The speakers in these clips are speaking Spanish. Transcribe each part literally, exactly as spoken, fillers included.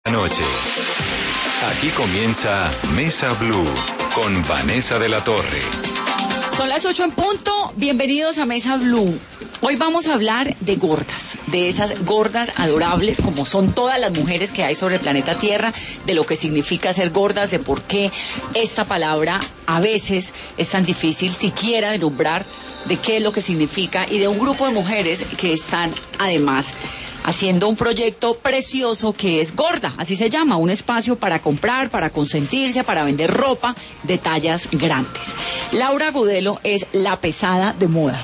Noche. Aquí comienza Mesa Blue con Vanessa de la Torre. Son las ocho en punto, bienvenidos a Mesa Blue. Hoy vamos a hablar de gordas, de esas gordas adorables como son todas las mujeres que hay sobre el planeta Tierra, de lo que significa ser gordas, de por qué esta palabra a veces es tan difícil siquiera de nombrar, de qué es lo que significa y de un grupo de mujeres que están además haciendo un proyecto precioso que es Gorda, así se llama, un espacio para comprar, para consentirse, para vender ropa de tallas grandes. Laura Agudelo es la pesada de moda.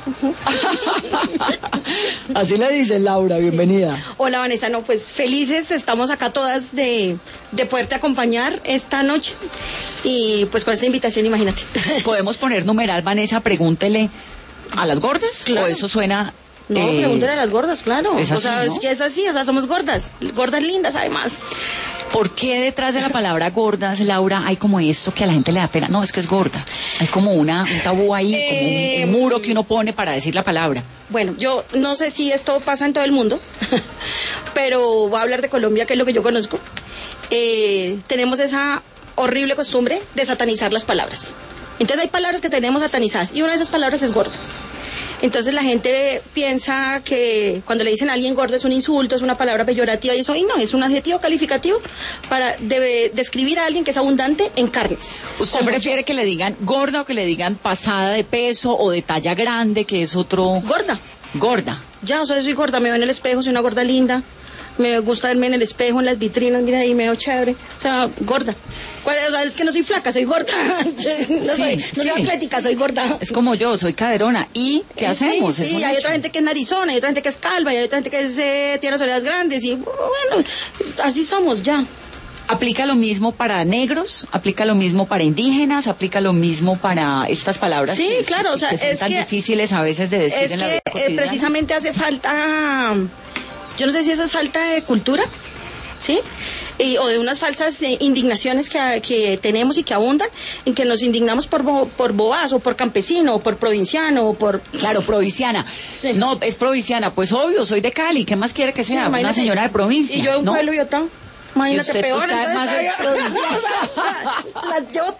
Así le dice Laura, bienvenida. Sí. Hola Vanessa, no, pues felices, estamos acá todas de, de poderte acompañar esta noche y pues con esta invitación, imagínate. ¿Podemos poner numeral, Vanessa? Pregúntele a las gordas, claro. ¿O eso suena...? No, eh, pregúntale a las gordas, claro. Es así, o sea, ¿no? Es que es así, o sea, somos gordas, gordas lindas además. ¿Por qué detrás de la palabra gordas, Laura, hay como esto que a la gente le da pena? No, es que es gorda. Hay como una, un tabú ahí, eh, como un, un muro que uno pone para decir la palabra. Bueno, yo no sé si esto pasa en todo el mundo, pero voy a hablar de Colombia, que es lo que yo conozco. Eh, tenemos esa horrible costumbre de satanizar las palabras. Entonces hay palabras que tenemos satanizadas y una de esas palabras es gorda. Entonces la gente piensa que cuando le dicen a alguien gordo es un insulto, es una palabra peyorativa y eso, y no, es un adjetivo calificativo para debe describir a alguien que es abundante en carnes. ¿Usted prefiere yo? que le digan gorda o que le digan pasada de peso o de talla grande, que es otro...? Gorda. Gorda. Ya, o sea, soy gorda, me veo en el espejo, soy una gorda linda. Me gusta verme en el espejo, en las vitrinas, mira ahí, me veo chévere. O sea, gorda. O sea, es que no soy flaca, soy gorda. no sí, soy, no sí. soy atlética, soy gorda. Es como yo, soy caderona. ¿Y qué hacemos? Sí, sí, hay hecho. otra gente que es narizona, hay otra gente que es calva, y hay otra gente que es, eh, tiene las orejas grandes. Y bueno, así somos ya. ¿Aplica lo mismo para negros? ¿Aplica lo mismo para indígenas? ¿Aplica lo mismo para estas palabras? Sí, que, claro, que, o sea, que son es tan que, difíciles a veces de decir es en la vida que cotidiana? eh, precisamente hace falta... Yo no sé si eso es falta de cultura, ¿sí? Y, o de unas falsas eh, indignaciones que, que tenemos y que abundan, en que nos indignamos por bo, por bobaz, o por campesino, o por provinciano, o por... Claro, provinciana. Sí. No, es provinciana. Pues obvio, soy de Cali. ¿Qué más quiere que sea? Sí, una señora de provincia. Y yo de un ¿no? pueblo Biotá. Imagínate, usted, peor, usted entonces, más las, las llevo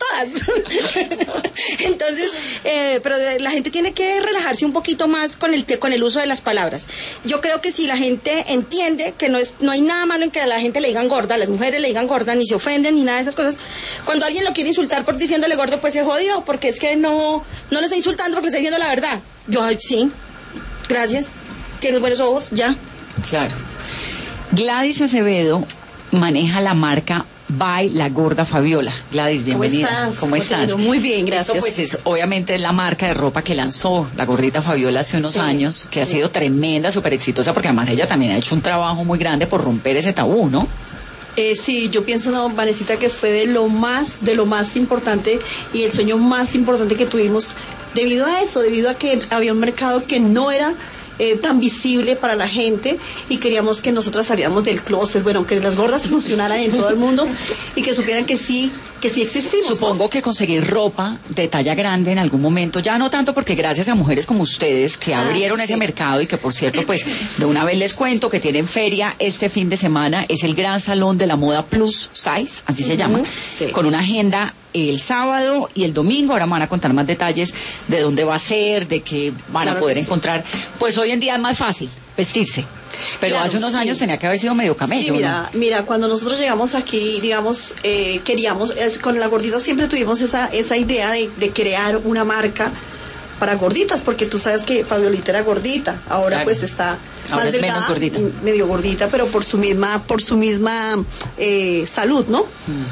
todas. Entonces, eh, pero la gente tiene que relajarse un poquito más con el con el uso de las palabras. Yo creo que si la gente entiende que no es no hay nada malo en que a la gente le digan gorda, a las mujeres le digan gorda, ni se ofenden, ni nada de esas cosas. Cuando alguien lo quiere insultar por diciéndole gordo, pues se jodió, porque es que no, no le está insultando porque le está diciendo la verdad. Yo, ay, sí, gracias, tienes buenos ojos, ya. Claro. Gladys Acevedo maneja la marca By La Gorda Fabiola. Gladys, bienvenida. ¿Cómo estás? ¿Cómo estás? Muy bien, gracias. Esto pues es obviamente la marca de ropa que lanzó la gordita Fabiola hace unos sí, años, que sí. ha sido tremenda, súper exitosa, porque además ella también ha hecho un trabajo muy grande por romper ese tabú, ¿no? Eh, sí, yo pienso, no, Vanesita, que fue de lo más, de lo más importante y el sueño más importante que tuvimos debido a eso, debido a que había un mercado que no era Eh, tan visible para la gente y queríamos que nosotras saliéramos del closet, bueno, que las gordas funcionaran en todo el mundo y que supieran que sí, que sí existimos. Supongo, ¿no?, que conseguir ropa de talla grande en algún momento, ya no tanto porque gracias a mujeres como ustedes que ah, abrieron sí. ese mercado y que por cierto pues de una vez les cuento que tienen feria este fin de semana, es el gran salón de la moda plus size, así uh-huh. se llama, sí. con una agenda el sábado y el domingo. Ahora me van a contar más detalles de dónde va a ser, de qué van claro a poder encontrar. Sí. Pues hoy en día es más fácil vestirse, pero claro, hace unos sí. años tenía que haber sido medio camello. Sí, mira, ¿no? mira, cuando nosotros llegamos aquí, digamos, eh, queríamos, es, con la gordita siempre tuvimos esa esa idea de, de crear una marca para gorditas, porque tú sabes que Fabiolita era gordita, ahora claro. pues está ahora más es delgada, menos gordita. medio gordita, pero por su misma, por su misma eh, salud, ¿no?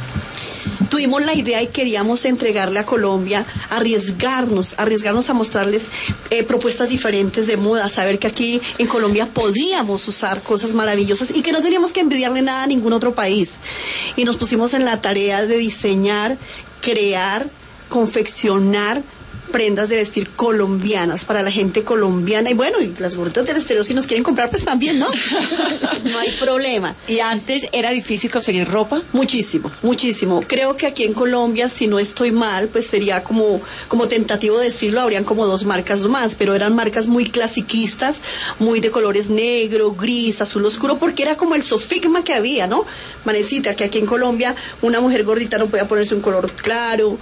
Mm. Tuvimos la idea y queríamos entregarle a Colombia, arriesgarnos, arriesgarnos a mostrarles eh, propuestas diferentes de moda, saber que aquí en Colombia podíamos usar cosas maravillosas y que no teníamos que envidiarle nada a ningún otro país. Y nos pusimos en la tarea de diseñar, crear, confeccionar prendas de vestir colombianas para la gente colombiana, y bueno, y las gorditas del exterior si nos quieren comprar pues también, ¿no? No hay problema. ¿Y antes era difícil conseguir ropa? Muchísimo, muchísimo. Creo que aquí en Colombia, si no estoy mal, pues sería como, como tentativo decirlo, habrían como dos marcas más, pero eran marcas muy clasiquistas, muy de colores negro, gris, azul oscuro, porque era como el sofigma que había, ¿no? Manecita, que aquí en Colombia una mujer gordita no podía ponerse un color claro,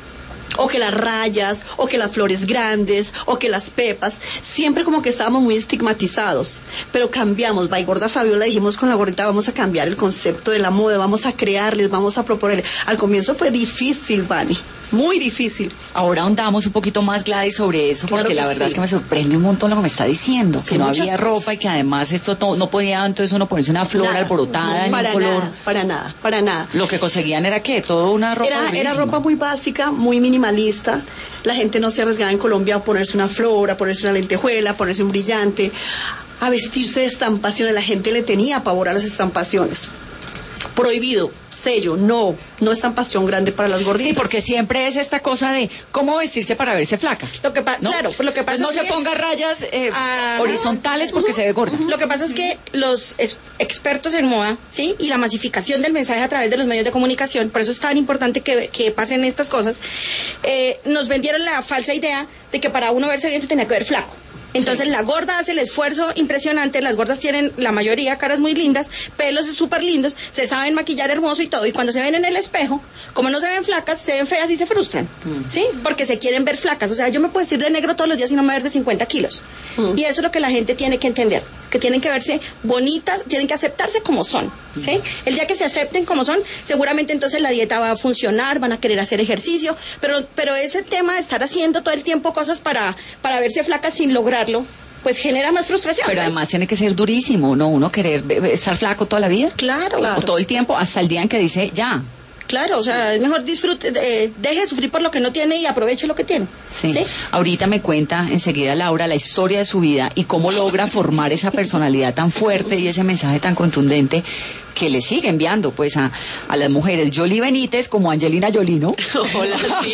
o que las rayas, o que las flores grandes, o que las pepas, siempre como que estábamos muy estigmatizados, pero cambiamos. By Gorda Fabiola dijimos, con la gordita vamos a cambiar el concepto de la moda, vamos a crearles, vamos a proponer. Al comienzo fue difícil, Vani, muy difícil. Ahora ahondamos un poquito más, Gladys, sobre eso, Claro porque que la verdad sí. es que me sorprende un montón lo que me está diciendo, Sí, que no muchas había cosas. ropa y que además esto no, no podía entonces uno ponerse una flor Nada, alborotada no, en para un color. nada, para nada, para nada. Lo que conseguían era ¿qué? Todo una ropa Era, era bellísima. ropa muy básica, muy minimalista. La gente no se arriesgaba en Colombia a ponerse una flor, a ponerse una lentejuela, a ponerse un brillante, a vestirse de estampaciones. La gente le tenía pavor a las estampaciones. Prohibido, sello, no, no estampación grande para las gorditas. Sí, porque siempre es esta cosa de cómo vestirse para verse flaca. Lo que pa- ¿no? claro, pues lo que pasa Pues no es se que- ponga rayas eh, Ajá. horizontales porque se ve gorda. Lo que pasa es que los es- expertos en moda, ¿sí? Y la masificación del mensaje a través de los medios de comunicación, por eso es tan importante que, que pasen estas cosas, eh, nos vendieron la falsa idea de que para uno verse bien se tenía que ver flaco. Entonces Sí. la gorda hace el esfuerzo impresionante, las gordas tienen la mayoría caras muy lindas, pelos súper lindos, se saben maquillar hermoso y todo, y cuando se ven en el espejo, como no se ven flacas, se ven feas y se frustran, Mm. ¿sí? Porque se quieren ver flacas, o sea, yo me puedo vestir de negro todos los días y no me ver de cincuenta kilos. Mm. Y eso es lo que la gente tiene que entender, que tienen que verse bonitas, tienen que aceptarse como son, ¿sí? El día que se acepten como son, seguramente entonces la dieta va a funcionar, van a querer hacer ejercicio, pero, pero ese tema de estar haciendo todo el tiempo cosas para, para verse flacas sin lograrlo, pues genera más frustración. Pero pues. además tiene que ser durísimo, ¿no? Uno querer be- estar flaco toda la vida. Claro, O claro. todo el tiempo, hasta el día en que dice, ya. Claro, o sea, es mejor disfrute, eh, deje de sufrir por lo que no tiene y aproveche lo que tiene. Sí. Ahorita me cuenta enseguida Laura la historia de su vida y cómo logra formar esa personalidad tan fuerte y ese mensaje tan contundente que le sigue enviando pues a, a las mujeres. Jolie Benítez como Angelina Jolie, ¿no? Hola, sí.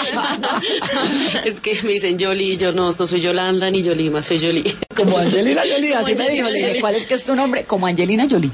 Es que me dicen Jolie, yo no, no soy Yolanda ni Yolima, soy Jolie. Como Angelina Jolie, así me dijo. Le dije, Jolie. ¿cuál es que es tu nombre? Como Angelina Jolie.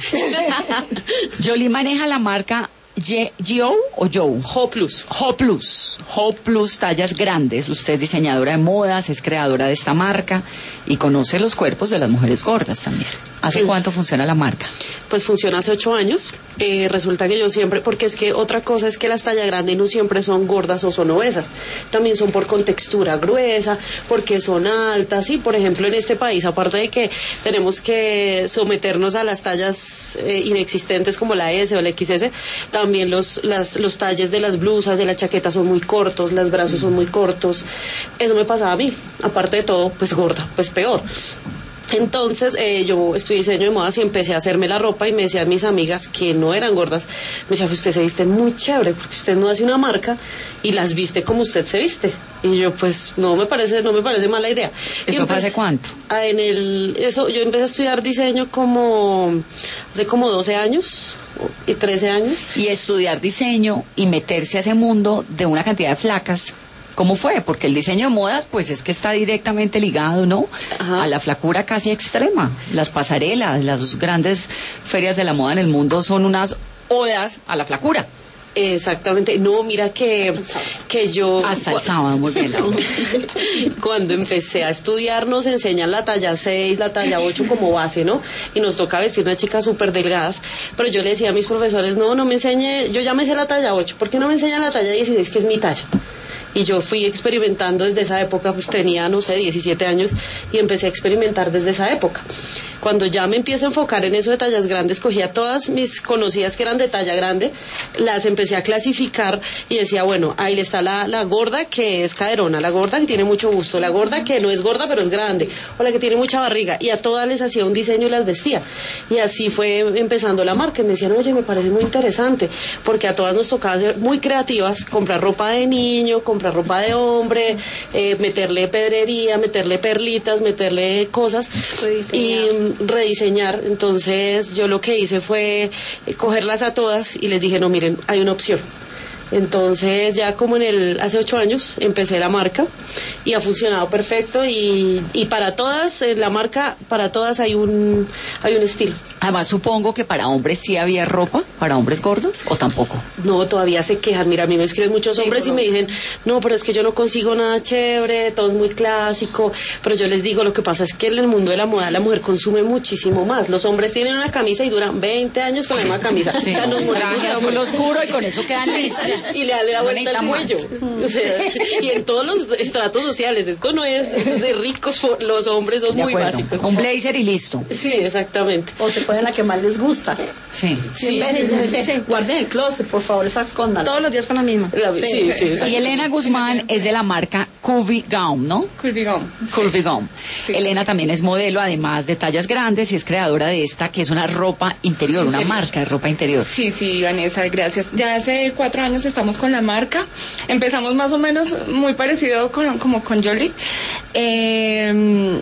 Jolie maneja la marca Ye- Gio o Joe. Ho Plus. Ho Plus, Ho Plus tallas grandes. Usted es diseñadora de modas, es creadora de esta marca y conoce los cuerpos de las mujeres gordas también. ¿Hace Sí. cuánto funciona la marca? Pues funciona hace ocho años. Eh, resulta que yo siempre, porque es que otra cosa es que las tallas grandes no siempre son gordas o son obesas. También son por contextura gruesa, porque son altas. Y por ejemplo en este país, aparte de que tenemos que someternos a las tallas eh, inexistentes como la S o la X S, también los, las, los talles de las blusas, de las chaquetas son muy cortos, los brazos son muy cortos. Eso me pasaba a mí. Aparte de todo, pues gorda, pues peor. Entonces eh, yo estudié diseño de modas y empecé a hacerme la ropa y me decían mis amigas que no eran gordas, me decían, usted se viste muy chévere porque usted no hace una marca y las viste como usted se viste. Y yo pues no me parece, no me parece mala idea. Y ¿Eso fue empecé- hace cuánto? Ah, en el, eso, yo empecé a estudiar diseño como hace como doce años y trece años. Y estudiar diseño y meterse a ese mundo de una cantidad de flacas. ¿Cómo fue? Porque el diseño de modas, pues es que está directamente ligado, ¿no? Ajá. A la flacura casi extrema. Las pasarelas, las grandes ferias de la moda en el mundo son unas odas a la flacura. Exactamente, no, mira que, que yo... Hasta el sábado, muy bien. Laura. Cuando empecé a estudiar nos enseñan la talla seis, la talla ocho como base, ¿no? Y nos toca vestir unas chicas súper delgadas, pero yo le decía a mis profesores, no, no me enseñe, yo ya me sé la talla ocho, ¿por qué no me enseñan la talla dieciséis, que es mi talla? Y yo fui experimentando desde esa época, pues tenía, no sé, diecisiete años y empecé a experimentar desde esa época. Cuando ya me empiezo a enfocar en eso de tallas grandes, cogía todas mis conocidas que eran de talla grande, las empecé a clasificar y decía, bueno, ahí está la, la gorda que es caderona, la gorda que tiene mucho gusto, la gorda que no es gorda pero es grande, o la que tiene mucha barriga, y a todas les hacía un diseño y las vestía. Y así fue empezando la marca. Y me decían, oye, me parece muy interesante, porque a todas nos tocaba ser muy creativas, comprar ropa de niño, comprar ropa de hombre, eh, meterle pedrería, meterle perlitas, meterle cosas y mm, rediseñar. Entonces yo lo que hice fue eh, cogerlas a todas y les dije, no, miren, hay una opción. Entonces ya como en el, hace ocho años empecé la marca y ha funcionado perfecto y, y para todas, en la marca, para todas hay un, hay un estilo. Además, supongo que para hombres sí había ropa, para hombres gordos, o tampoco. No, todavía se quejan. Mira, a mí me escriben muchos Sí, hombres y pero- me dicen, no, pero es que yo no consigo nada chévere, todo es muy clásico. Pero yo les digo, lo que pasa es que en el mundo de la moda la mujer consume muchísimo más. Los hombres tienen una camisa y duran veinte años con la misma camisa. Sí, o sea, nos morimos traje de azul hambre. oscuro y con eso quedan listos. Y le da la No vuelta al necesitan cuello. más. O sea, sí, y en todos los estratos sociales. Esto no es, esto es de ricos, por- los hombres son De muy acuerdo. básicos. Un blazer y listo. Sí, exactamente. O se ponen la que más les gusta. Sí. Sí, sí, sí. Guarden el closet, por favor, esa escondan. Todos los días con la misma. La- sí, sí, sí, Y Elena Guzmán es de la marca Curvy Gown, ¿no? Curvy Gown. Curvy Gown. Elena también es modelo, además de tallas grandes, y es creadora de esta, que es una ropa interior, una marca de ropa interior. Sí, sí, Vanessa, gracias. Ya hace cuatro años estamos con la marca. Empezamos más o menos muy parecido con, como con Jolie. Eh,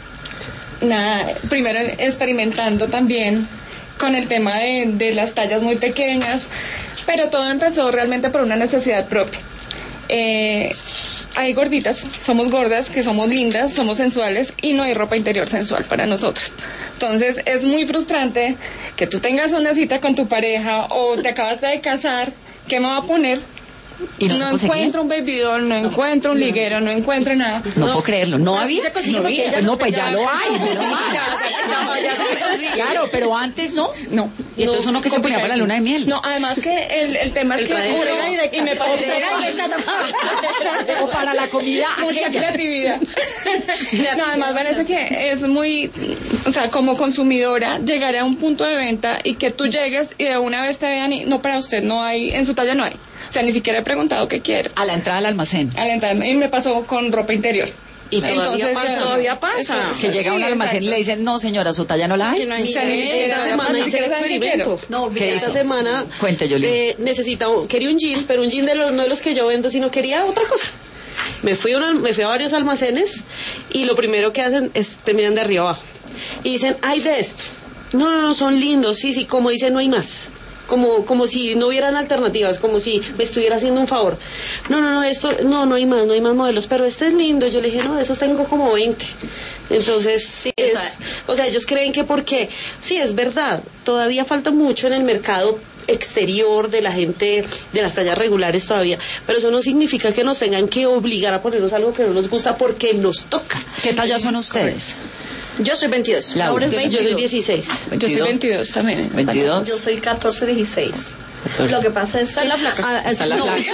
nada, primero experimentando también con el tema de, de las tallas muy pequeñas, pero todo empezó realmente por una necesidad propia. Eh, hay gorditas, somos gordas, que somos lindas, somos sensuales y no hay ropa interior sensual para nosotros. Entonces es muy frustrante que tú tengas una cita con tu pareja o te acabas de casar, ¿qué me va a poner? Y no, se No conseguía. encuentro un baby doll, no encuentro un liguero, no encuentro nada. No, puedo creerlo. ¿No Pero había? sí se consigue porque Pues ella- no, pues ya ya- lo hay. menos Sí, mal. ya- ya- ya se consigue. Claro, pero antes no. No. Y entonces No, uno que se ponía para la luna de miel. No, además que el, el tema es El que traje uno, Entrega directa. y me pasó Entrega directa. O para la comida. mucha aquella. creatividad. No, además Vanessa, que es muy, o sea, como consumidora, llegar a un punto de venta y que tú llegues y de una vez te vean y no, para usted no hay, en su talla no hay. O sea, ni siquiera he preguntado qué quiere. A la entrada al almacén. Al entrar, y me pasó con ropa interior. Y Entonces, pasa, ya- todavía pasa. Que llega a un Sí, almacén y le exacto. dicen, no señora, su talla no la hay. Que no hay O sea, ni ni idea, siquiera Esta Pero semana además, hice el ¿qué saben qué experimento. No, ¿Qué Esta hizo? semana Cuente, Yoli. eh, necesitaba, quería un jean, pero un jean de los, no de los que yo vendo, sino quería otra cosa. Me fui, a una- me fui a varios almacenes y lo primero que hacen es te miran de arriba abajo y dicen, hay de esto. No, no, no, son lindos, sí, sí, como dicen, no hay más. Como, como si no hubieran alternativas, como si me estuviera haciendo un favor. No, no, no, esto, no, no hay más, no hay más modelos, pero este es lindo. Yo le dije, no, de esos tengo como veinte. Entonces, es, o sea, ellos creen que porque, sí, es verdad, todavía falta mucho en el mercado exterior de la gente de las tallas regulares todavía, pero eso no significa que nos tengan que obligar a ponernos algo que no nos gusta porque nos toca. ¿Qué talla son ustedes? Yo soy veintidós. Laura. Yo, yo soy dieciséis. Yo soy veintidós también. veintidós. Yo soy catorce, dieciséis. catorce. Lo que pasa es que... la flaca. Ah, Está la no. flaca.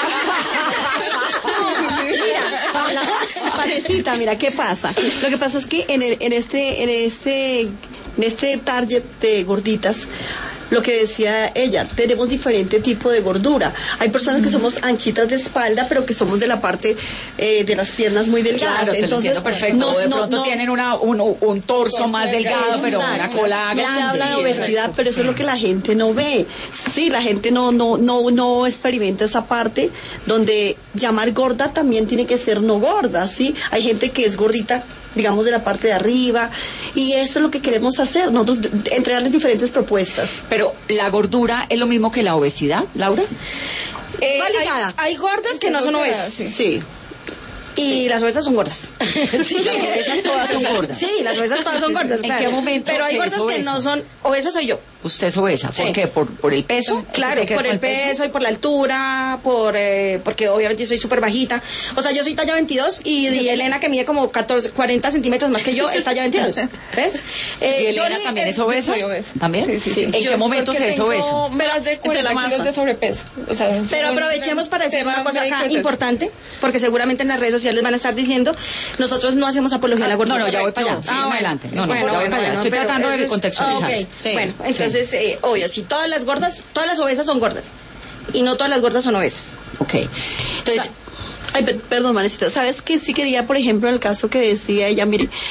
Mira, la parecita, mira, ¿qué pasa? Lo que pasa es que en, el, en este, en este, en este target de gorditas, lo que decía ella, tenemos diferente tipo de gordura. Hay personas que somos anchitas de espalda, pero que somos de la parte eh, de las piernas muy delgadas. Claro, te lo Entonces, entiendo perfecto. de pronto tienen una, un, un torso, Torso más delgado, pero una Exacto. cola No se grande. habla de Sí, obesidad, exacto. pero eso es lo que la gente no ve. Sí, la gente no, no, no, no experimenta esa parte donde llamar gorda también tiene que ser no gorda, ¿sí? Hay gente que es gordita, digamos, de la parte de arriba, y eso es lo que queremos hacer, nosotros de- de- entregarles diferentes propuestas. Pero la gordura es lo mismo que la obesidad, Laura. Eh, Va hay, ligada. hay gordas que no son obesas. Sí. Sí. Y las obesas son gordas. Sí, Las obesas todas son gordas. Sí, las obesas todas son gordas. ¿En claro. qué momento Pero hay se gordas es que obeso? no son obesas, soy yo. Usted es obesa. ¿Por Sí. qué? ¿Por, por el peso? Claro, ¿Eso tiene que por ver el con peso y por la altura, por eh, porque obviamente soy súper bajita. O sea, yo soy talla veintidós y, y Elena, que mide como catorce, cuarenta centímetros más que yo, es talla veintidós. ¿Ves? Eh, ¿Y Elena Yoli también es obesa? soy obesa. ¿También? Sí, sí, sí. ¿En Yo- qué momento porque se es tengo obeso? más de cuarenta la kilos masa. de sobrepeso. O sea, Pero un aprovechemos para decir tema una cosa médico acá es eso. importante, porque seguramente en las redes sociales van a estar diciendo, nosotros no hacemos apología a la No, gordura. no, ya voy para allá. Ah, Sigue bueno. adelante. No, no, Bueno, ya voy bueno, para allá. bueno, Estoy pero tratando de eso es- contextualizar. ah, ok. Sí. Bueno, Sí. entonces, eh, obvio, si todas las gordas, todas las obesas son gordas, y no todas las gordas son obesas. Ok. Entonces, Ay, per- perdón, Marecita, ¿sabes qué? Sí quería, por ejemplo, en el caso que decía ella, mire,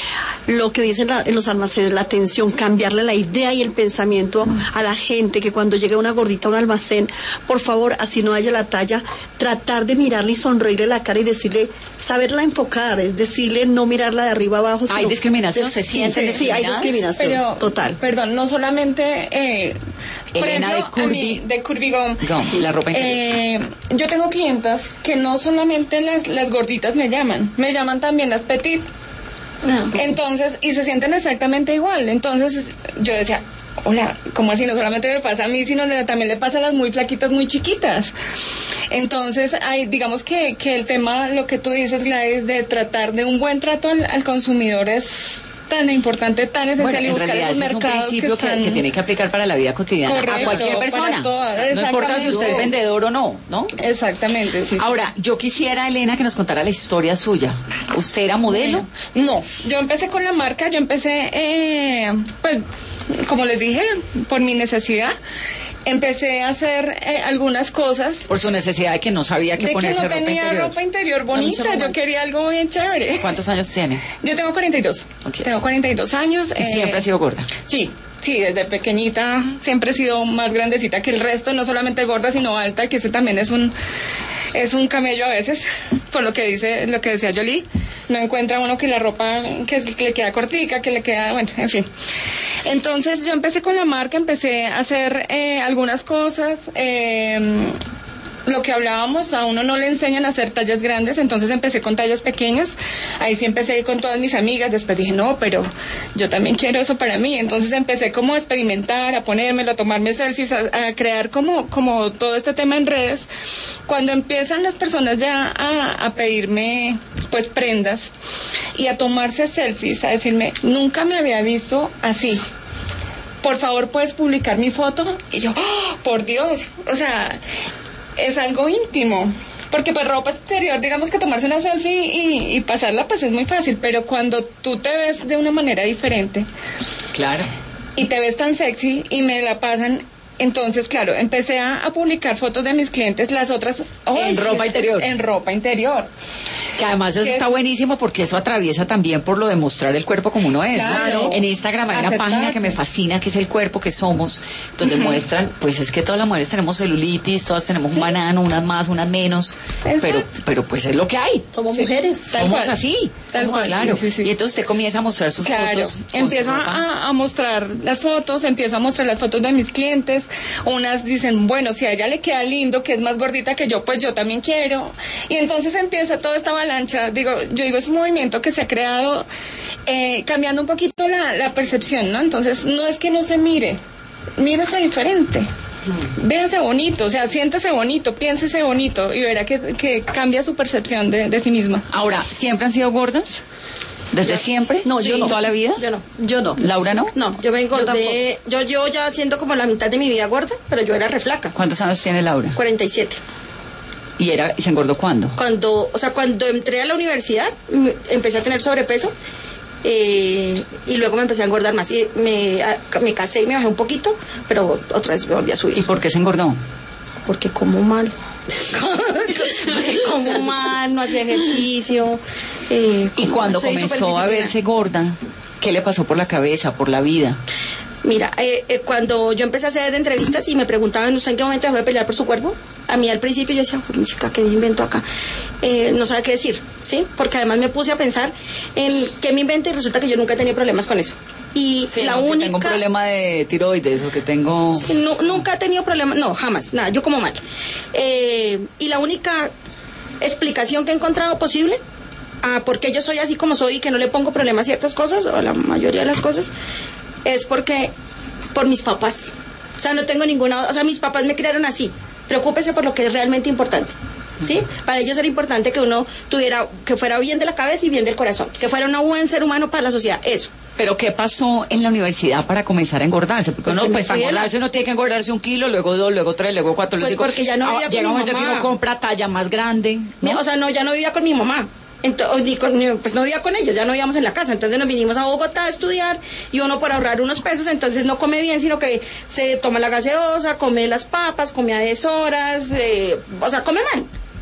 lo que dicen la, en los almacenes, la atención, cambiarle la idea y el pensamiento a la gente, que cuando llegue una gordita a un almacén, por favor, así no haya la talla, tratar de mirarle y sonreírle la cara y decirle, saberla enfocar, es decirle, no mirarla de arriba abajo. ¿Hay discriminación? ¿Se sienten sí, sí, hay discriminación, pero, total. Perdón, no solamente... Eh, por Elena ejemplo, de a mí, Curvy. de Curvy Gum, Gum, la ropa interior. Eh, yo tengo clientas que no solamente las, las gorditas me llaman, me llaman también las petit. Entonces, y se sienten exactamente igual. Entonces, yo decía, hola, ¿cómo así? No solamente me pasa a mí, sino le, también le pasa a las muy flaquitas, muy chiquitas. Entonces, hay, digamos que, que el tema, lo que tú dices, Gladys, de tratar de un buen trato al, al consumidor es tan importante, tan esencial, Bueno, y buscar esos es un mercados principio que, que, están... que tiene que aplicar para la vida cotidiana. Correcto, a cualquier persona. para todas, no importa si usted es exactamente. vendedor o no, ¿no? Exactamente, sí. sí. Ahora, yo quisiera, Elena, que nos contara la historia suya. ¿Usted era modelo? No, yo empecé con la marca, yo empecé, eh, pues, como les dije, por mi necesidad. Empecé a hacer eh, algunas cosas. Por su necesidad de que no sabía qué de que ponerse no ropa tenía interior. ropa interior bonita, yo quería algo bien chévere. ¿Cuántos años tiene? Yo tengo cuarenta y dos. Okay. Tengo cuarenta y dos años. ¿Y siempre eh, ha sido gorda? Sí, sí, desde pequeñita siempre he sido más grandecita que el resto, no solamente gorda, sino alta, que ese también es un es un camello a veces, por lo que dice, lo que decía Jolie. No encuentra uno que la ropa que, es, que le queda cortica, que le queda, bueno, en fin. Entonces yo empecé con la marca, empecé a hacer eh, algunas cosas. Eh, lo que hablábamos, a uno no le enseñan a hacer tallas grandes, entonces empecé con tallas pequeñas. Ahí sí empecé con todas mis amigas. Después dije, no, pero yo también quiero eso para mí. Entonces empecé como a experimentar, a ponérmelo, a tomarme selfies, a, a crear como, como todo este tema en redes. Cuando empiezan las personas ya a, a pedirme pues prendas y a tomarse selfies, a decirme, nunca me había visto así, por favor puedes publicar mi foto, y yo, ¡oh, por Dios! O sea, es algo íntimo, porque pues ropa exterior, digamos que tomarse una selfie y, y pasarla pues es muy fácil, pero cuando tú te ves de una manera diferente, claro, y te ves tan sexy y me la pasan. Entonces, claro, empecé a, a publicar fotos de mis clientes, las otras... Oh, en sí, ropa interior. En ropa interior. Que además eso está buenísimo porque eso atraviesa también por lo de mostrar el cuerpo como uno es, Claro. ¿no? En Instagram hay una Aceptarse. página que me fascina, que es El Cuerpo que Somos, donde uh-huh. muestran, pues es que todas las mujeres tenemos celulitis, todas tenemos un banano, unas más, unas menos, pero pero pues es lo que hay. Somos mujeres. Somos cual. así. Tal cual. Claro. Sí, sí, sí. Y entonces usted comienza a mostrar sus Claro, fotos. empiezo con su ropa. a, a mostrar las fotos, empiezo a mostrar las fotos de mis clientes. Unas dicen, bueno, si a ella le queda lindo, que es más gordita que yo, pues yo también quiero. Y entonces empieza toda esta avalancha. Digo, yo digo, es un movimiento que se ha creado eh, cambiando un poquito la, la percepción, ¿no? Entonces, no es que no se mire, mírese diferente. Véase bonito, o sea, siéntese bonito, piénsese bonito y verá que, que cambia su percepción de, de sí misma. Ahora, ¿siempre han sido gordas? ¿Desde siempre? No, yo no. ¿Toda la vida? Yo no. Yo no. ¿Laura no? No, yo me engordé, Yo yo, yo ya siendo como la mitad de mi vida gorda, pero yo era reflaca, ¿Cuántos años tiene Laura? cuarenta y siete. ¿Y era y se engordó cuándo? Cuando, o sea, cuando entré a la universidad, m- empecé a tener sobrepeso, eh, y luego me empecé a engordar más. Y me, a- me casé y me bajé un poquito, pero otra vez me volví a ¿Y subir. por qué se engordó? Porque como mal. Porque como mal, no hacía ejercicio. Eh, Y como- cuando soy comenzó a superdisciplinada. verse gorda, ¿qué le pasó por la cabeza, por la vida? Mira, eh, eh, cuando yo empecé a hacer entrevistas y me preguntaban, ¿usted en qué momento dejó de pelear por su cuerpo? A mí al principio yo decía, pues mi chica, ¿qué me invento acá? Eh, no sabe qué decir, ¿sí? Porque además me puse a pensar en qué me invento y resulta que yo nunca he tenido problemas con eso. Y la no, que única... tengo un problema de tiroides o que tengo... No, nunca he tenido problemas, no, jamás, nada, yo como mal. Eh, y la única explicación que he encontrado posible a por qué yo soy así como soy y que no le pongo problema a ciertas cosas, o a la mayoría de las cosas, es porque, por mis papás. O sea, no tengo ninguna, o sea, mis papás me criaron así. Preocúpese por lo que es realmente importante. ¿Sí? Para ellos era importante que uno tuviera, que fuera bien de la cabeza y bien del corazón, que fuera un buen ser humano para la sociedad, eso. ¿Pero qué pasó en la universidad para comenzar a engordarse? Porque Pues uno, que me pues para fui de la- engordarse uno tiene que engordarse un kilo, luego dos, luego tres, luego cuatro, luego Pues cinco. porque ya no vivía con llega un mi momento que mamá. uno compra talla más grande, ¿no? O sea, no, ya no vivía con mi mamá. Entonces, ni con- ni- pues no vivía con ellos, ya no vivíamos en la casa. Entonces nos vinimos a Bogotá a estudiar y uno por ahorrar unos pesos, entonces no come bien, sino que se toma la gaseosa, come las papas, come a deshoras, eh, o sea, come mal.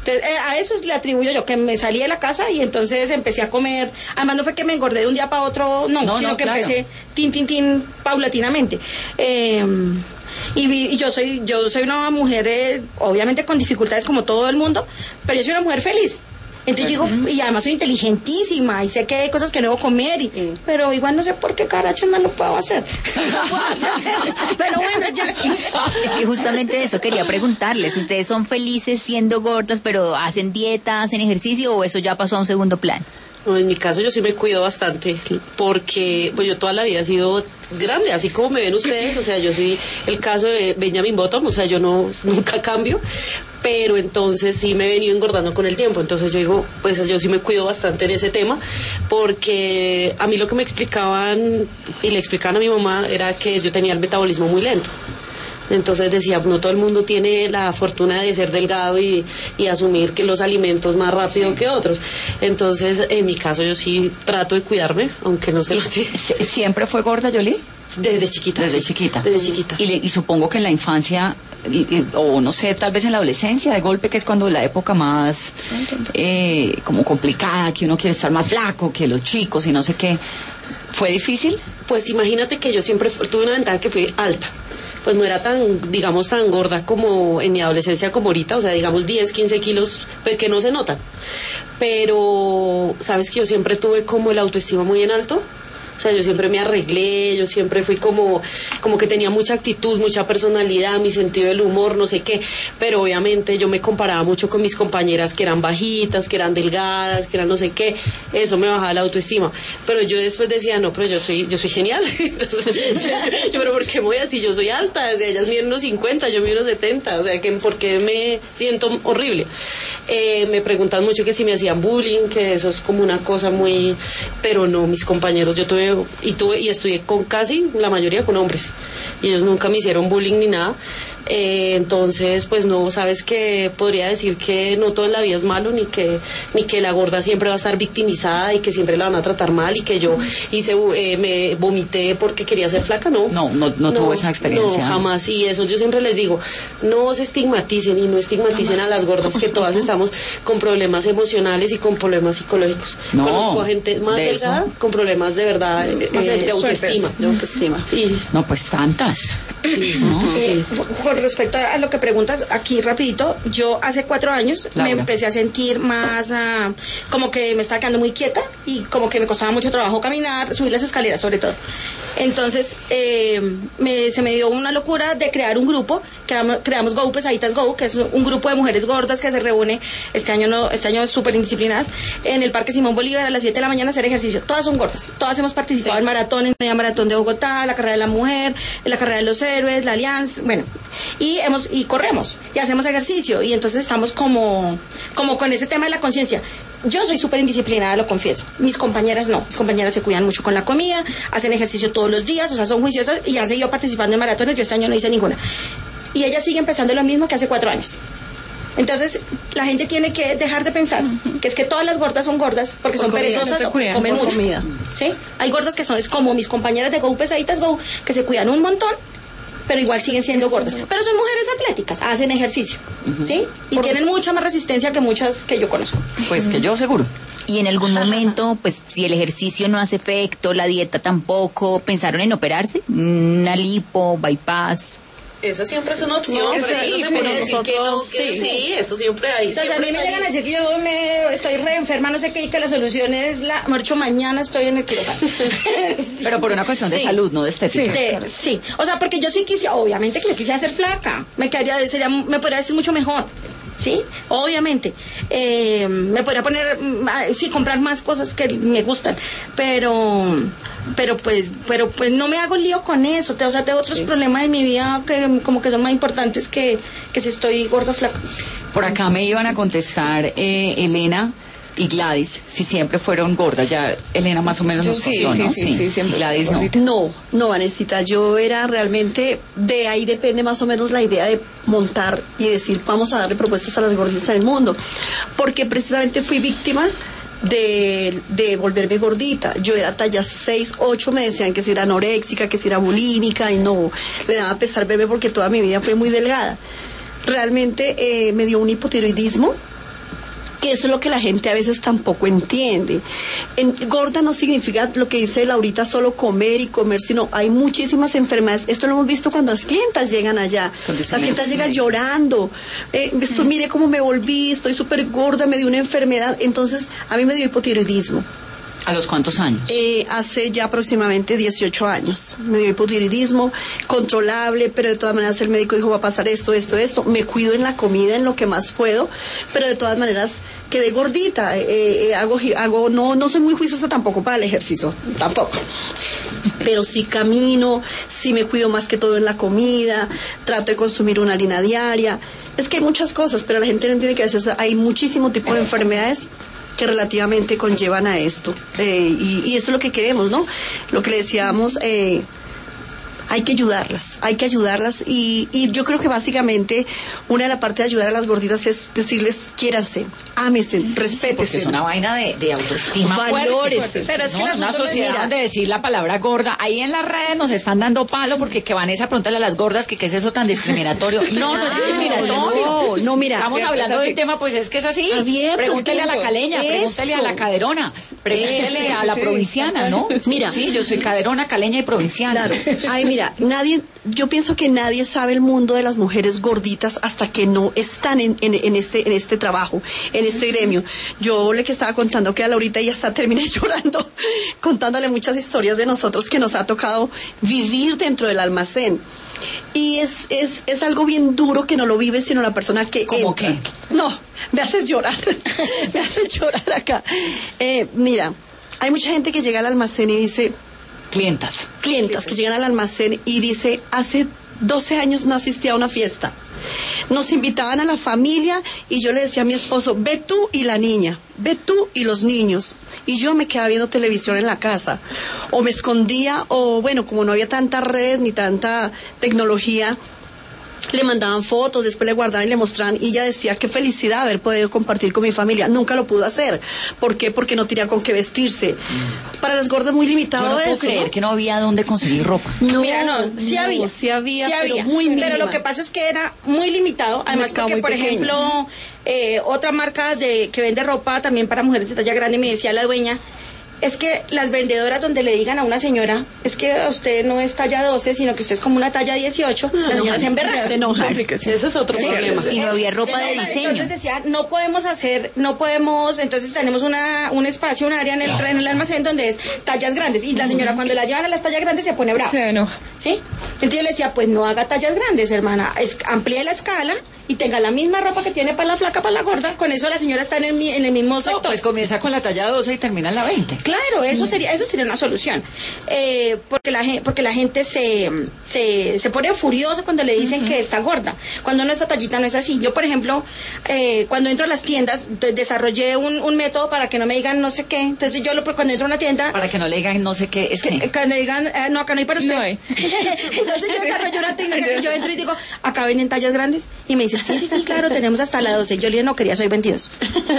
Entonces, eh, a eso le atribuyo yo, que me salí de la casa y entonces empecé a comer. Además, no fue que me engordé de un día para otro, no, No, sino no, que claro. empecé tin, tin, tin, paulatinamente. Eh, y, vi- y yo soy yo soy una mujer, eh, obviamente con dificultades como todo el mundo, pero yo soy una mujer feliz. Entonces digo, y además soy inteligentísima y sé que hay cosas que no debo comer, y, pero igual no sé por qué caracho no lo puedo hacer. No puedo hacer. Pero bueno, ya. Es que justamente eso quería preguntarles. ¿Ustedes son felices siendo gordas, pero hacen dieta, hacen ejercicio o eso ya pasó a un segundo plan? No, en mi caso yo sí me cuido bastante porque pues yo toda la vida he sido grande, así como me ven ustedes, o sea, yo soy el caso de Benjamin Button, o sea, yo no nunca cambio, pero entonces sí me he venido engordando con el tiempo, entonces yo digo, pues yo sí me cuido bastante en ese tema, porque a mí lo que me explicaban y le explicaban a mi mamá era que yo tenía el metabolismo muy lento. Entonces decía, no todo el mundo tiene la fortuna de ser delgado y, y asumir que los alimentos más rápido que otros. Entonces, en mi caso, yo sí trato de cuidarme, aunque no se lo diga. Sie- ¿Siempre fue gorda, Yoli? Desde chiquita. Desde sí. chiquita. Desde chiquita. Y, le- y supongo que en la infancia, y- y- o no sé, tal vez en la adolescencia, de golpe, que es cuando la época más eh, como complicada, que uno quiere estar más flaco que los chicos y no sé qué. ¿Fue difícil? Pues imagínate que yo siempre fu- tuve una ventaja que fui alta. Pues no era tan, digamos, tan gorda como en mi adolescencia como ahorita, o sea, digamos diez, quince kilos, pues que no se notan. Pero, ¿sabes que yo siempre tuve como el autoestima muy en alto? O sea, yo siempre me arreglé, yo siempre fui como, como que tenía mucha actitud, mucha personalidad, mi sentido del humor, no sé qué. Pero obviamente yo me comparaba mucho con mis compañeras que eran bajitas, que eran delgadas, que eran no sé qué. Eso me bajaba la autoestima. Pero yo después decía, no, pero yo soy, yo soy genial. Entonces, yo, yo, pero ¿por qué me voy así? Yo soy alta, o sea, ellas miden unos cincuenta, yo mido unos setenta. O sea, que ¿por qué me siento horrible? Eh, me preguntan mucho que si me hacían bullying, que eso es como una cosa muy... Pero no, mis compañeros, yo tuve y tuve y estudié con casi la mayoría con hombres y ellos nunca me hicieron bullying ni nada. Eh, entonces pues no, sabes que podría decir que no todo en la vida es malo, ni que ni que la gorda siempre va a estar victimizada y que siempre la van a tratar mal y que yo hice eh, me vomité porque quería ser flaca. No, No, no, no tuvo esa experiencia. no, jamás. Y eso yo siempre les digo, no se estigmaticen y no estigmaticen a las gordas, que todas estamos con problemas emocionales y con problemas psicológicos. No, Conozco gente más de delgada eso. con problemas de verdad, eh, Más eh, de serios, autoestima. De autoestima. Y No, pues tantas. No, Eh, sí. con respecto a lo que preguntas, aquí rapidito, yo hace cuatro años Laura. me empecé a sentir más ah, como que me estaba quedando muy quieta y como que me costaba mucho trabajo caminar, subir las escaleras sobre todo. Entonces eh, me- se me dio una locura de crear un grupo, creamos, creamos Go Pesaditas Go, que es un grupo de mujeres gordas que se reúne este año, no, este año súper indisciplinadas en el Parque Simón Bolívar a las siete de la mañana a hacer ejercicio. Todas son gordas, todas hemos participado en maratones, media maratón de Bogotá, la carrera de la mujer, la carrera de los héroes, la alianza, bueno, y hemos y corremos y hacemos ejercicio y entonces estamos como como con ese tema de la conciencia. Yo soy súper indisciplinada, lo confieso. Mis compañeras no. Mis compañeras se cuidan mucho con la comida, hacen ejercicio todos los días, o sea, son juiciosas y han seguido participando en maratones. Yo este año no hice ninguna. Y ellas siguen pensando lo mismo que hace cuatro años. Entonces, la gente tiene que dejar de pensar que es que todas las gordas son gordas porque Por son comida, perezosas no se o cuidan, comen por mucho. comida. ¿Sí? Hay gordas que son es como mis compañeras de Go Pesaditas Go, que se cuidan un montón, pero igual siguen siendo gordas. Pero son mujeres atléticas, hacen ejercicio, ¿sí? Y tienen mucha más resistencia que muchas que yo conozco. Pues que yo seguro. Y en algún momento, pues si el ejercicio no hace efecto, la dieta tampoco, ¿pensaron en operarse? Una lipo, bypass. esa siempre es una opción, No, pero sí, no se sí, puede decir que no, nosotros, que sí. sí, eso siempre hay. Entonces a mí siempre me está llegan a ahí. decir que yo me estoy re enferma, no sé qué, y que la solución es la marcho mañana estoy en el quirófano. Pero por una cuestión de Sí. salud, no de estética. De- sí, o sea, porque yo sí quisiera, obviamente que yo quisiera ser flaca, me quedaría, sería, me podría decir mucho mejor, sí, obviamente, eh, me podría poner, mm, ah, sí, comprar más cosas que me gustan, pero, pero pues, pero pues no me hago lío con eso, te- o sea, tengo otros problemas en mi vida que como que son más importantes que, que si estoy gorda o flaca. Por acá me iban a contestar eh, Elena y Gladys, si siempre fueron gordas. Ya Elena más o menos Yo nos sí, contó, sí, ¿no? sí, sí, siempre Gladys fui no. gordita. No, no, Vanesita, yo era realmente, de ahí depende más o menos la idea de montar y decir, vamos a darle propuestas a las gorditas del mundo, porque precisamente fui víctima de, de volverme gordita. Yo era talla seis, ocho, me decían que si era anoréxica, que si era bulímica, y no, me daba pesar verme porque toda mi vida fue muy delgada. Realmente eh, me dio un hipotiroidismo que eso es lo que la gente a veces tampoco entiende. En, gorda no significa lo que dice Laurita, solo comer y comer, sino hay muchísimas enfermedades. Esto lo hemos visto cuando las clientas llegan allá. Las clientas llegan llorando. Eh, esto, mire cómo me volví, estoy súper gorda, me dio una enfermedad. Entonces, a mí me dio hipotiroidismo. ¿A los cuántos años? Eh, hace ya aproximadamente dieciocho años. Me dio hipotiroidismo, controlable, pero de todas maneras el médico dijo, va a pasar esto, esto, esto. Me cuido en la comida, en lo que más puedo, pero de todas maneras quedé gordita. Eh, eh, hago, hago, no, no soy muy juiciosa tampoco para el ejercicio, tampoco. Pero sí camino, sí me cuido más que todo en la comida, trato de consumir una harina diaria. Es que hay muchas cosas, pero la gente no entiende que a veces hay muchísimo tipo de enfermedades que relativamente conllevan a esto. Eh, y, y eso es lo que queremos, ¿no? Lo que le decíamos, eh, hay que ayudarlas, hay que ayudarlas y, y yo creo que básicamente una de las partes de ayudar a las gorditas es decirles, quiéranse, ámense, respétense. Es una vaina de, de autoestima valores. Pero es que no, una sociedad de decir la palabra gorda. Ahí en las redes nos están dando palo porque que Vanessa, pregúntale a las gordas que qué es eso tan discriminatorio. No, no es discriminatorio. No, no, mira. Estamos hablando de un tema, pues es que es así. Abierto, pregúntele a la caleña, eso. pregúntele a la caderona, pregúntele Eso, a la sí, provinciana, ¿no? Mira. Sí, yo soy caderona, caleña y provinciana. Claro. Ay, mira. Nadie, yo pienso que nadie sabe el mundo de las mujeres gorditas hasta que no están en, en, en este, en este trabajo, en este gremio. Yo le que estaba contando que a Laurita ya hasta terminé llorando, contándole muchas historias de nosotros que nos ha tocado vivir dentro del almacén. Y es, es, es algo bien duro que no lo vive sino la persona que ¿Cómo entra. qué? No, me haces llorar, me haces llorar acá. Eh, mira, hay mucha gente que llega al almacén y dice, clientas. clientas que llegan al almacén y dice, hace doce años no asistí a una fiesta. Nos invitaban a la familia y yo le decía a mi esposo, ve tú y la niña, ve tú y los niños. Y yo me quedaba viendo televisión en la casa. O me escondía, o bueno, como no había tantas redes ni tanta tecnología, le mandaban fotos, después le guardaban y le mostraban, y ella decía, qué felicidad haber podido compartir con mi familia. Nunca lo pudo hacer. ¿Por qué? Porque no tenía con qué vestirse. Mm. Para las gordas muy limitado Yo no puedo eso, creer ¿no? que no había dónde conseguir ropa. No, Mira, no, sí no, había. sí había, sí pero había. muy mínima. Pero lo que pasa es que era muy limitado, además mercado porque, muy por pequeño. ejemplo, eh, otra marca de que vende ropa también para mujeres de talla grande, me decía la dueña, es que las vendedoras donde le digan a una señora, es que usted no es talla doce, sino que usted es como una talla dieciocho, No, la señora no, se emberraca. se enoja. Eso es otro Sí. problema. Y no había ropa Se de enoja. diseño. Entonces decía, no podemos hacer, no podemos, entonces tenemos una, un espacio, un área en el, en el almacén donde es tallas grandes. Y la señora cuando la llevan a las tallas grandes se pone brava. Se enoja. ¿Sí? Entonces yo le decía, pues no haga tallas grandes, hermana, es, amplíe la escala y tenga la misma ropa que tiene para la flaca, para la gorda. Con eso la señora está en el, mi- en el mismo sector. No, pues comienza con la talla doce y termina en la veinte. Claro, eso sería, eso sería una solución. Eh, porque la gente, porque la gente se, se, se pone furiosa cuando le dicen que está gorda. Cuando no, esa tallita no es así. Yo, por ejemplo, eh, cuando entro a las tiendas, de- desarrollé un, un método para que no me digan no sé qué. Entonces yo lo, cuando entro a una tienda, Para que no le digan no sé qué, es que... que, cuando digan, eh, no, acá no hay para usted. No hay. Entonces yo desarrollo una técnica que yo entro y digo, acá venden tallas grandes. Y me dicen, sí, sí, sí, claro, tenemos hasta la doce. Yo le digo, no quería, soy veintidós.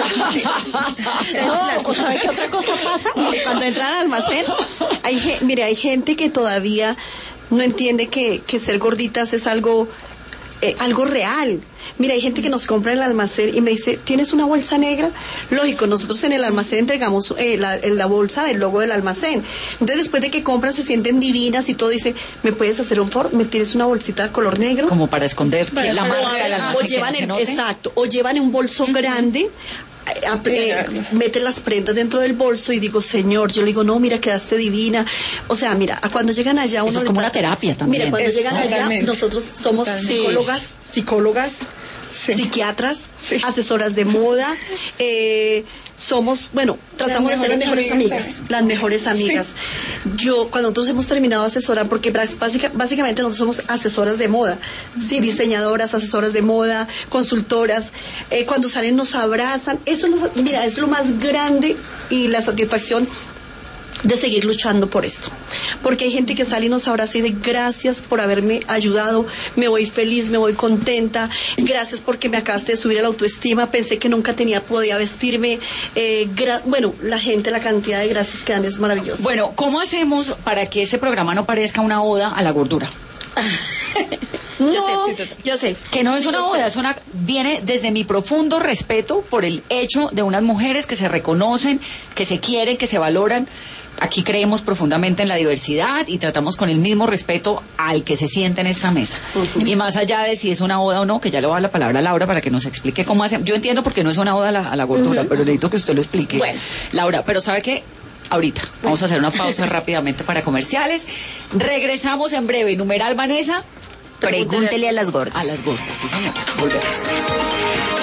No, ¿sabe qué otra cosa pasa? Mire, cuando entran al almacén, hay, ge- mire, hay gente que todavía no entiende que, que ser gorditas es algo, eh, algo real. Mira, hay gente que nos compra en el almacén y me dice, ¿tienes una bolsa negra? Lógico, nosotros en el almacén entregamos eh, la, la bolsa del logo del almacén. Entonces, después de que compran, se sienten divinas y todo, dice, ¿me puedes hacer un favor? ¿Me tienes una bolsita de color negro? Como para esconder que la O- marca del o almacén que no llevan se en, note. exacto, o llevan en un bolso grande, eh, ap- eh, meten las prendas dentro del bolso y digo, señor, yo le digo, no, mira, quedaste divina. O sea, mira, a cuando llegan allá uno Eso es le como una trata- terapia también. Mira, cuando Es llegan allá, totalmente. nosotros somos Totalmente. psicólogas, psicólogas, Sí. psiquiatras, Sí. asesoras de moda, eh, somos, bueno, tratamos de ser las mejores mejores amigas, amigas, las mejores amigas. Yo, cuando nosotros hemos terminado de asesorar, porque bras- básica- básicamente nosotros somos asesoras de moda, sí, diseñadoras, asesoras de moda, consultoras, eh, cuando salen nos abrazan, eso nos, mira, es lo más grande y la satisfacción de seguir luchando por esto, porque hay gente que sale y nos abraza y dice gracias por haberme ayudado, me voy feliz, me voy contenta, gracias porque me acabaste de subir a la autoestima, pensé que nunca tenía, podía vestirme, eh, gra- bueno, la gente, la cantidad de gracias que dan es maravillosa. Bueno, ¿cómo hacemos para que ese programa no parezca una oda a la gordura? No, Yo sé, yo sé. Que no es Sí, una yo boda, sé. es una, viene desde mi profundo respeto por el hecho de unas mujeres que se reconocen, que se quieren, que se valoran. Aquí creemos profundamente en la diversidad y tratamos con el mismo respeto al que se siente en esta mesa. Uh-huh. Y más allá de si es una boda o no, que ya le voy a dar la palabra a Laura para que nos explique cómo hace. Yo entiendo por qué no es una boda a la, a la gordura, uh-huh. pero necesito que usted lo explique. Bueno. Laura, pero ¿sabe qué? Ahorita. Vamos a hacer una pausa rápidamente para comerciales. Regresamos en breve. Numeral, Vanessa. Pregúntele a las gordas. A las gordas, sí, señor. Volvemos.